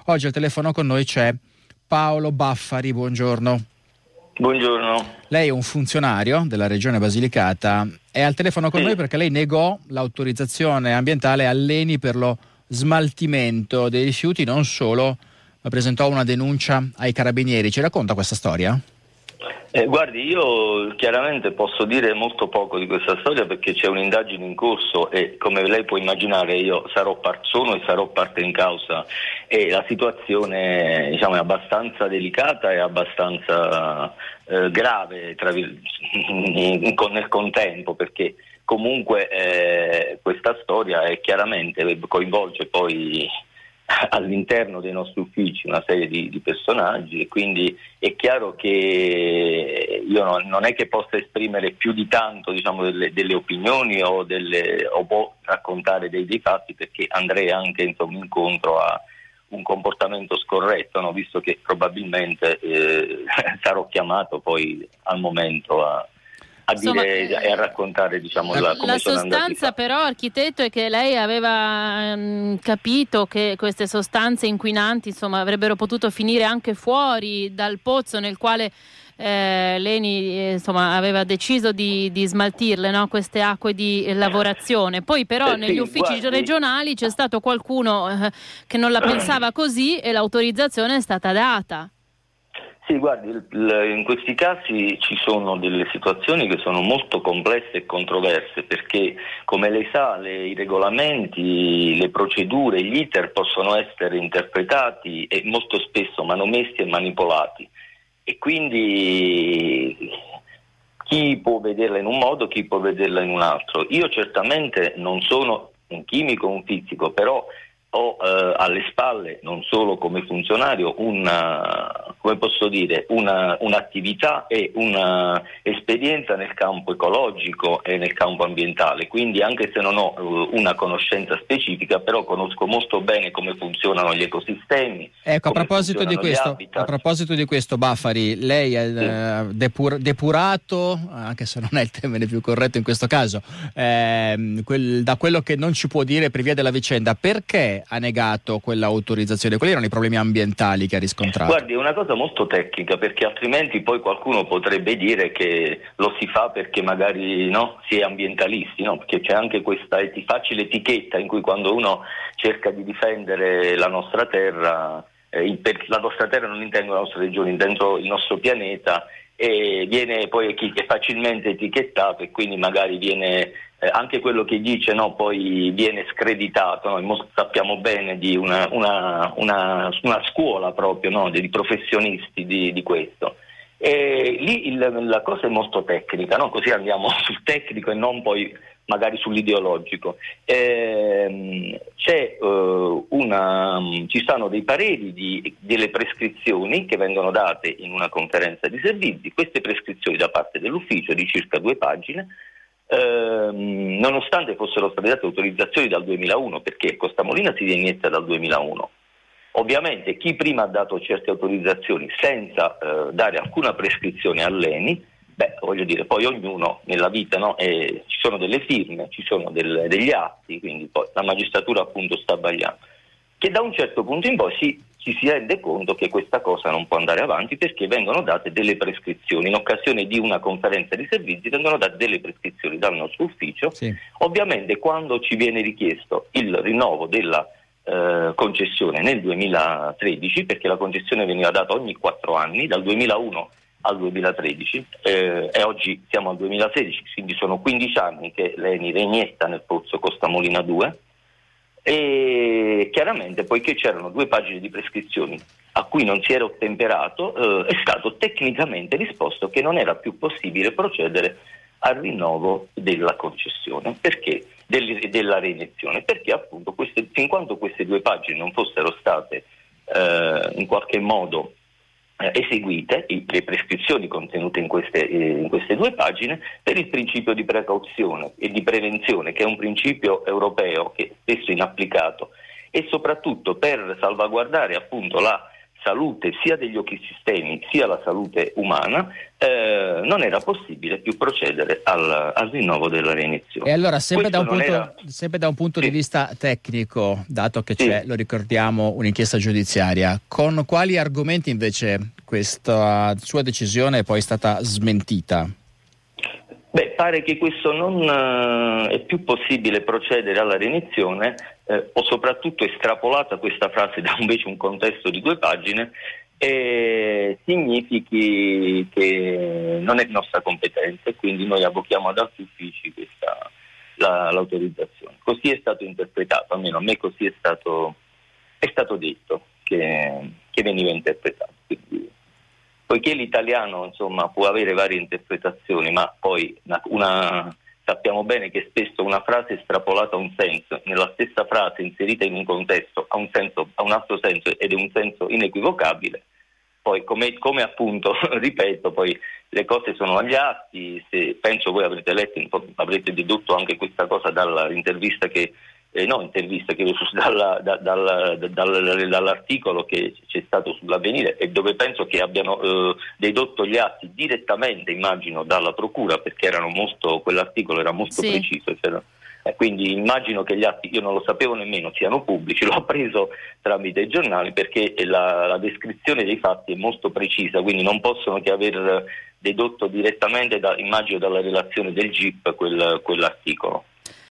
Oggi al telefono con noi c'è Paolo Baffari, buongiorno. Buongiorno. Lei è un funzionario della Regione Basilicata, è al telefono con noi perché lei negò l'autorizzazione ambientale all'ENI per lo smaltimento dei rifiuti, non solo, ma presentò una denuncia ai carabinieri. Ci racconta questa storia? Guardi, io chiaramente posso dire molto poco di questa storia perché c'è un'indagine in corso e come lei può immaginare io sono e sarò parte in causa e la situazione è abbastanza delicata e abbastanza grave nel contempo, perché comunque questa storia è chiaramente coinvolge poi all'interno dei nostri uffici una serie di personaggi e quindi è chiaro che io non è che possa esprimere più di tanto delle opinioni o può raccontare dei fatti, perché andrei anche incontro a un comportamento scorretto, no? Visto che probabilmente sarò chiamato poi al momento a dire e a raccontare come la sono sostanza però, architetto, è che lei aveva capito che queste sostanze inquinanti avrebbero potuto finire anche fuori dal pozzo nel quale l'ENI aveva deciso di smaltirle, no? Queste acque di lavorazione. Poi però negli uffici regionali c'è stato qualcuno che non la pensava così e l'autorizzazione è stata data. Sì, guardi, in questi casi ci sono delle situazioni che sono molto complesse e controverse, perché come lei sa i regolamenti, le procedure, gli iter possono essere interpretati e molto spesso manomessi e manipolati, e quindi chi può vederla in un modo, chi può vederla in un altro. Io certamente non sono un chimico, un fisico, però ho alle spalle, non solo come funzionario, un'attività e una esperienza nel campo ecologico e nel campo ambientale, quindi anche se non ho una conoscenza specifica, però conosco molto bene come funzionano gli ecosistemi. Ecco, a proposito di questo, Baffari, lei è depurato, anche se non è il termine più corretto in questo caso, da quello che non ci può dire per via della vicenda, perché ha negato quell'autorizzazione? Quali erano i problemi ambientali che ha riscontrato? Guardi, è una cosa molto tecnica, perché altrimenti poi qualcuno potrebbe dire che lo si fa perché magari si è ambientalisti, no? Perché c'è anche questa facile etichetta in cui quando uno cerca di difendere la nostra terra, la nostra terra non intendo la nostra regione, intendo il nostro pianeta, e viene poi è facilmente etichettato e quindi magari viene anche quello che dice poi viene screditato. Noi sappiamo bene di una scuola proprio di professionisti di questo, e lì la cosa è molto tecnica, così andiamo sul tecnico e non poi magari sull'ideologico. Ci stanno dei pareri delle prescrizioni che vengono date in una conferenza di servizi. Queste prescrizioni da parte dell'ufficio di circa 2 pagine, nonostante fossero state date autorizzazioni dal 2001, perché Costa Molina si inietta dal 2001. Ovviamente chi prima ha dato certe autorizzazioni senza dare alcuna prescrizione all'ENI, poi ognuno nella vita ci sono delle firme, ci sono degli atti, quindi poi la magistratura appunto sta sbagliando, che da un certo punto in poi ci si rende conto che questa cosa non può andare avanti, perché vengono date delle prescrizioni. In occasione di una conferenza di servizi vengono date delle prescrizioni dal nostro ufficio. Sì. Ovviamente quando ci viene richiesto il rinnovo della concessione nel 2013, perché la concessione veniva data ogni 4 anni, dal 2001 al 2013, e oggi siamo al 2016, quindi sono 15 anni che l'ENI reinietta nel pozzo Costa Molina 2, e chiaramente poiché c'erano 2 pagine di prescrizioni a cui non si era ottemperato, è stato tecnicamente risposto che non era più possibile procedere al rinnovo della concessione, perché della reiniezione, perché appunto fin quando queste 2 pagine non fossero state in qualche modo eseguite, le prescrizioni contenute in queste 2 pagine, per il principio di precauzione e di prevenzione, che è un principio europeo che è spesso inapplicato, e soprattutto per salvaguardare appunto la salute sia degli ecosistemi sia la salute umana, non era possibile più procedere al rinnovo della reiniezione. E allora, sempre da un punto di vista tecnico, dato che c'è, lo ricordiamo, un'inchiesta giudiziaria, con quali argomenti invece questa sua decisione è poi stata smentita? Pare che questo non è più possibile procedere alla reiniezione, o soprattutto estrapolata questa frase da invece un contesto di 2 pagine, e significhi che non è nostra competenza e quindi noi avvochiamo ad altri uffici l'autorizzazione. Così è stato interpretato, almeno a me così è stato detto che veniva interpretato. Quindi, poiché l'italiano può avere varie interpretazioni, ma poi sappiamo bene che spesso una frase estrapolata a un senso, nella stessa frase inserita in un contesto ha un altro senso ed è un senso inequivocabile. Poi come appunto ripeto, poi le cose sono agli atti. Se penso voi avrete letto, avrete dedotto anche questa cosa dall'intervista dall'articolo che c'è stato sull'Avvenire, e dove penso che abbiano dedotto gli atti direttamente, immagino, dalla procura, perché quell'articolo era molto preciso, quindi immagino che gli atti, io non lo sapevo nemmeno, siano pubblici, l'ho appreso tramite i giornali, perché la descrizione dei fatti è molto precisa, quindi non possono che aver dedotto direttamente, immagino, dalla relazione del GIP quell'articolo.